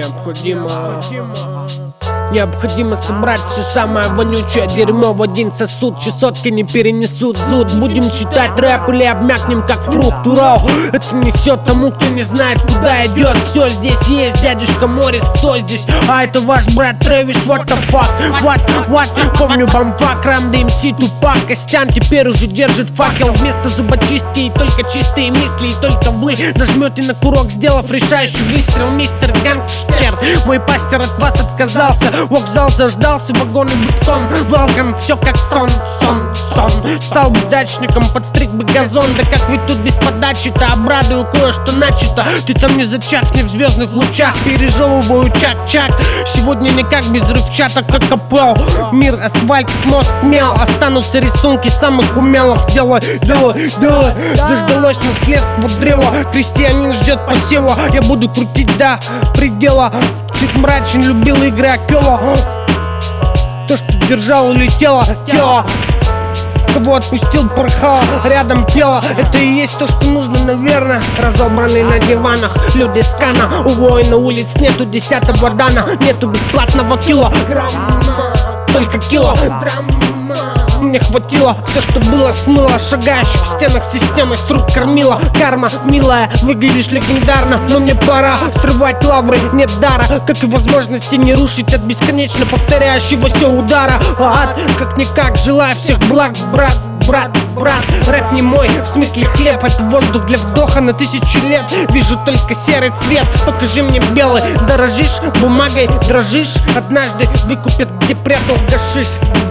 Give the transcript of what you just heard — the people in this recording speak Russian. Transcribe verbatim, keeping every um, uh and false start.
Необходимо Необходимо собрать все самое вонючее дерьмо в один сосуд. Чесотки не перенесут зуд. Будем читать рэп или обмякнем как фрукт. Ура! Это несет тому, кто не знает, куда идет. Все здесь есть, дядюшка Моррис, кто здесь? А это ваш брат Трэвис, what the fuck? What, what? Помню бомфак, Рам, ди эм си, Тупак. Костян теперь уже держит факел вместо зубочистки. И только чистые мысли, и только вы нажмете на курок, сделав решающий выстрел, мистер Гангстер. Мой пастор от вас отказался. Вокзал заждался, вагоны битком. Welcome, все как сон, сон, сон. Стал бы дачником, подстриг бы газон. Да как вы тут без подачи-то? Обрадую кое-что начато. Ты там не зачахни в звездных лучах. Пережевываю чак-чак. Сегодня никак без рывчаток, как капел. Мир, асфальт, мозг, мел. Останутся рисунки самых умелых. Дело, дело, дело. Заждалось наследство древа. Крестьянин ждет посева. Я буду крутить до предела. Чуть мрачен, любил игры Акела. То, что держал, улетело тело. Кого отпустил, порхало, рядом пело. Это и есть то, что нужно, наверное. Разобранные на диванах люди с Кана. У воина улиц нету десятого дана. Нету бесплатного килограмма, только килограмма. Мне хватило, все, что было, смыло. Шагающих в стенах системы с рук кормила. Карма, милая, выглядишь легендарно. Но мне пора срывать лавры, нет дара. Как и возможности не рушить от бесконечно повторяющегося удара. А ад, как-никак, желаю всех благ, брат. Брат, брат, рэп не мой, в смысле хлеб. Это воздух для вдоха на тысячу лет. Вижу только серый цвет, покажи мне белый. Дорожишь бумагой, дрожишь. Однажды выкупят, где прятал гашиш.